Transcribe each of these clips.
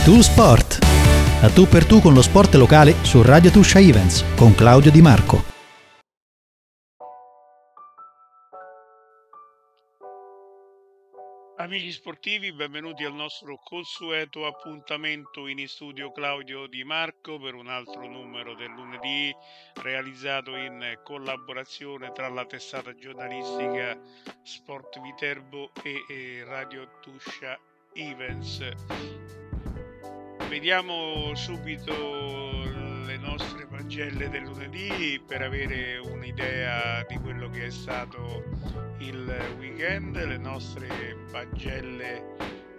Tu Sport. A tu per tu con lo sport locale su Radio Tuscia Events con Claudio Di Marco. Amici sportivi, benvenuti al nostro consueto appuntamento in studio Claudio Di Marco per un altro numero del lunedì realizzato in collaborazione tra la testata giornalistica Sport Viterbo e Radio Tuscia Events. Vediamo subito le nostre pagelle del lunedì per avere un'idea di quello che è stato il weekend. Le nostre pagelle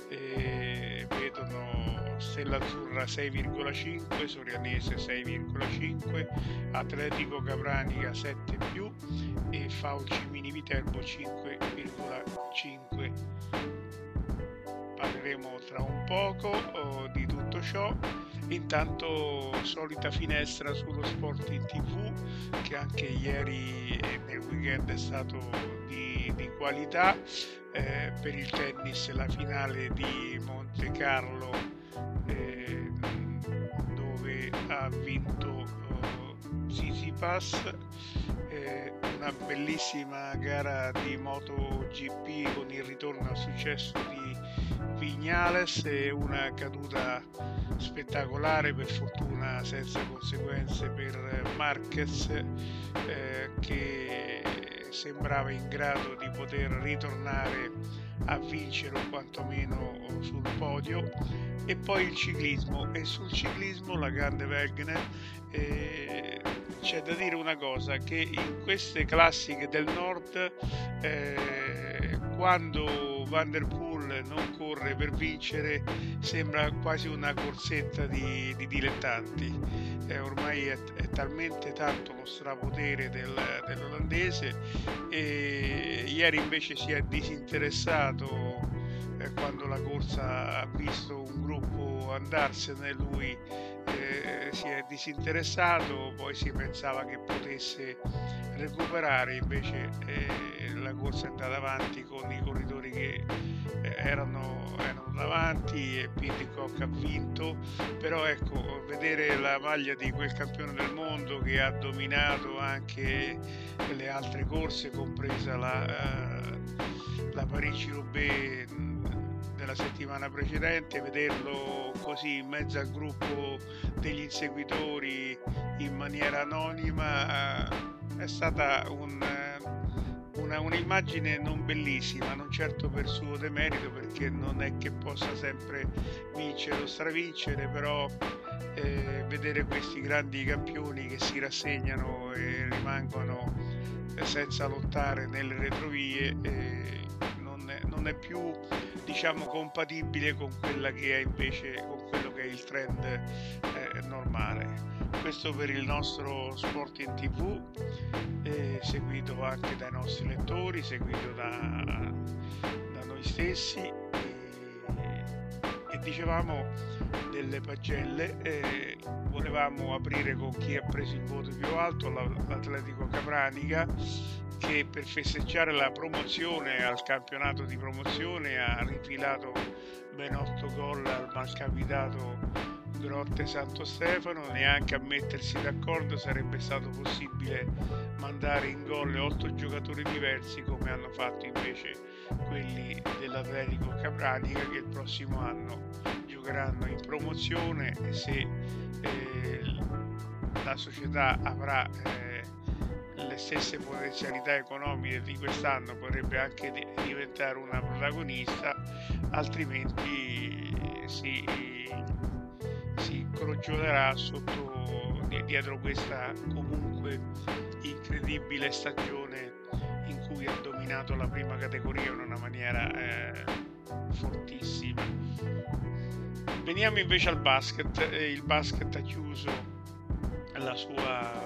vedono Stella Azzurra 6,5, Sorianese 6,5, Atletico Capranica 7+, e Fauci Mini Viterbo 5,5. Parleremo tra un poco di tutto ciò. Intanto solita finestra sullo sport in TV, che anche ieri e nel weekend è stato di qualità. Per il tennis la finale di Monte Carlo, dove ha vinto Tsitsipas. Una bellissima gara di MotoGP con il ritorno al successo di Viñales e una caduta spettacolare, per fortuna senza conseguenze per Marquez, che sembrava in grado di poter ritornare a vincere o quantomeno sul podio. E poi il ciclismo, e sul ciclismo la grande Wegener. C'è da dire una cosa, che in queste classiche del nord, quando Van der Poel non corre per vincere, sembra quasi una corsetta di dilettanti. Ormai è talmente tanto lo strapotere dell'olandese, e ieri invece si è disinteressato quando la corsa ha visto un gruppo andarsene. Lui si è disinteressato, poi si pensava che potesse recuperare, invece la corsa è andata avanti con i corridori che erano davanti, e Pidcock ha vinto. Però ecco, vedere la maglia di quel campione del mondo che ha dominato anche le altre corse, compresa la Parigi-Roubaix della settimana precedente, vederlo così in mezzo al gruppo degli inseguitori in maniera anonima è stata un'immagine non bellissima, non certo per suo demerito, perché non è che possa sempre vincere o stravincere, però vedere questi grandi campioni che si rassegnano e rimangono senza lottare nelle retrovie non è più, diciamo, compatibile con quella che è invece con quello che è il trend normale. Questo per il nostro sport in TV, seguito anche dai nostri lettori, seguito da noi stessi, e dicevamo delle pagelle. Volevamo aprire con chi ha preso il voto più alto, l'Atletico Capranica, che per festeggiare la promozione al campionato di promozione ha rifilato ben 8 gol al malcapitato Grotte Santo Stefano. Neanche a mettersi d'accordo sarebbe stato possibile mandare in gol 8 giocatori diversi, come hanno fatto invece quelli dell'Atletico Capranica, che il prossimo anno giocheranno in promozione, e se la società avrà le stesse potenzialità economiche di quest'anno, potrebbe anche diventare una protagonista, altrimenti si crogiolerà dietro questa comunque incredibile stagione in cui ha dominato la prima categoria in una maniera fortissima. Veniamo invece al basket. Il basket ha chiuso la sua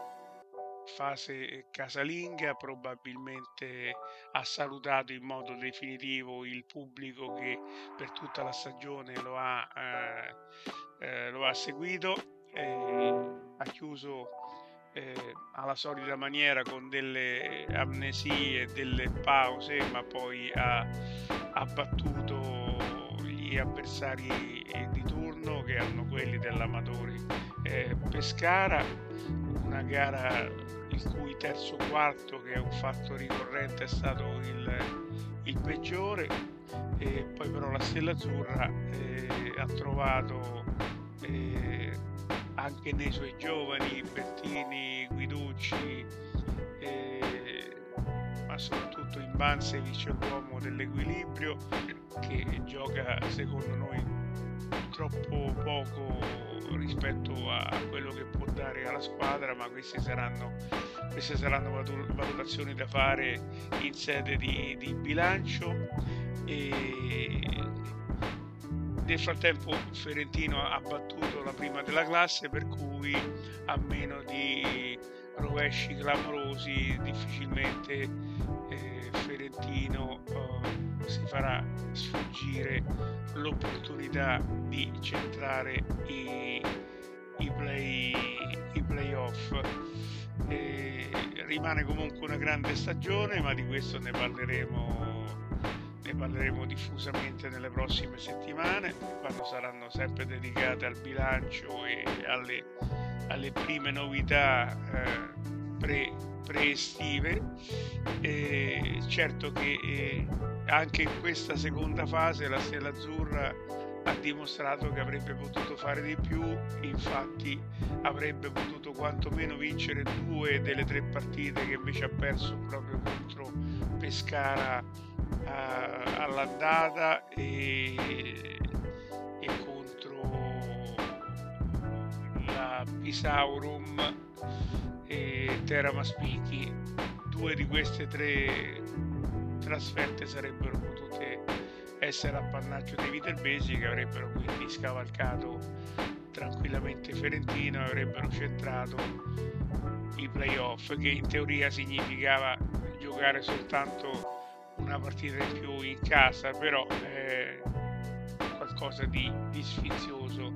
fase casalinga, probabilmente ha salutato in modo definitivo il pubblico che per tutta la stagione lo ha seguito. Ha chiuso alla solita maniera con delle amnesie, delle pause, ma poi ha battuto gli avversari di turno, che erano quelli dell'Amatori Pescara, una gara il cui terzo quarto, che è un fatto ricorrente, è stato il peggiore, e poi però la Stella Azzurra ha trovato anche nei suoi giovani, Bettini, Guiducci, ma soprattutto in Bansevic, l'uomo dell'equilibrio, che gioca secondo noi troppo poco rispetto a quello che può dare alla squadra, ma queste saranno valutazioni da fare in sede di bilancio. E nel frattempo Ferentino ha battuto la prima della classe, per cui a meno di rovesci clamorosi difficilmente Ferentino si farà sfuggire l'opportunità di centrare i playoff. Rimane comunque una grande stagione, ma di questo ne parleremo diffusamente nelle prossime settimane, quando saranno sempre dedicate al bilancio e alle prime novità pre-estive. Certo che anche in questa seconda fase la Stella Azzurra ha dimostrato che avrebbe potuto fare di più, infatti avrebbe potuto quantomeno vincere 2 delle 3 partite che invece ha perso proprio contro Pescara all'andata e contro la Pisaurum e Terra Maspiti. 2 di queste 3 trasferte sarebbero potute essere appannaggio dei viterbesi, che avrebbero quindi scavalcato tranquillamente Ferentino e avrebbero centrato i playoff, che in teoria significava giocare soltanto una partita in più in casa, però è qualcosa di sfizioso.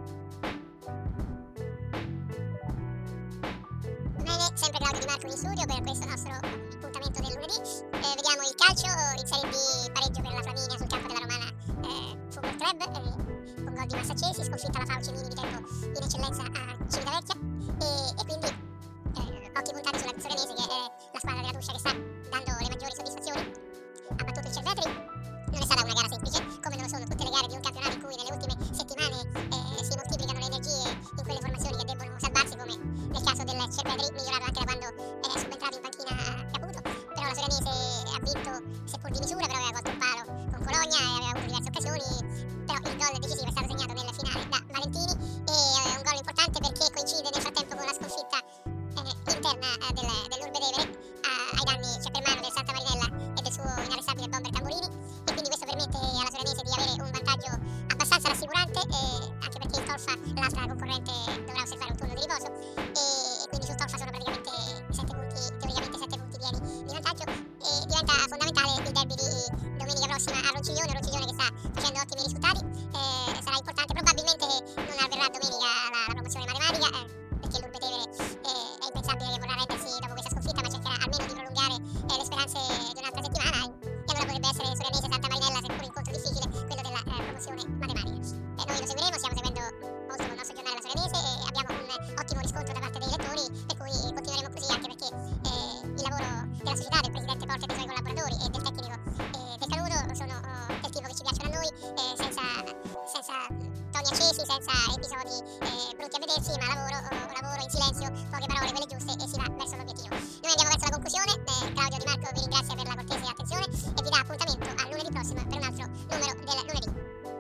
Bene, sempre Claudio Di Marco in studio per questo nostro appuntamento del lunedì. Vediamo il calcio in Serie B, pareggio per la Flaminia sul campo della Romana Football Club, con gol di Massaccesi, sconfitta la Fauci Mini di tempo in eccellenza a Civitavecchia, e quindi occhi puntati sulla Sorenese, che è la squadra della Tuscia che sta dando le maggiori soddisfazioni. Ha battuto il Cervetri, non è stata una gara semplice, come non lo sono tutte le gare di un campionato in cui nelle ultime settimane si moltiplicano le energie in quelle formazioni che debbono salvarsi, come nel caso del Cervetri, migliorato anche da quando è subentrato in panchina Caputo. Però la Sorenese ha vinto, seppur di misura, però aveva colto un palo con Cologna e aveva avuto diverse occasioni, però il gol decisivo è stato segnato nel finale da Valentini, e è un gol importante perché coincide nel frattempo con la sconfitta interna dell'Urbedevere ai danni, cioè per mano del Santa Marinella e del suo inarrestabile bomber Tamburini, e quindi questo permette alla Sorenese di avere un vantaggio abbastanza rassicurante, anche perché il Tolfa, l'altra concorrente, dovrà osservare un turno di riposo, e quindi sul Tolfa sono praticamente 7 punti, teoricamente 7 punti pieni di vantaggio, e diventa fondamentale il derby di domenica prossima a Ronciglione che sta facendo ottimi risultati. Sarà importante, probabilmente non avverrà domenica la promozione matematica, perché l'Urbedevere è impensabile che vorrà rendersi dopo questa sconfitta, ma cercherà almeno di prolungare le speranze di un'altra settimana, e allora potrebbe essere Sorenese Santa Marinella, seppur incontro difficile, quello della promozione matematica. Noi lo seguiremo, stiamo seguendo molto col nostro giornale La Sorenese e abbiamo un ottimo riscontro da parte dei lettori, per cui continueremo così, anche perché il lavoro della società, del presidente Porta e dei suoi collaboratori e del tecnico del Caludo sono del tipo che ci piacciono a noi, senza toni accesi, senza episodi brutti a vedersi, ma lavoro in silenzio, poche parole, quelle giuste, e si va verso l'obiettivo. Noi andiamo verso la conclusione. Claudio Di Marco vi ringrazia per la cortese attenzione e vi dà appuntamento a lunedì prossimo per un altro numero del lunedì.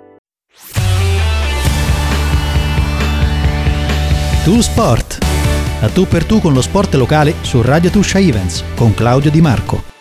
Tu Sport, a tu per tu con lo sport locale su Radio Tuscia Events con Claudio Di Marco.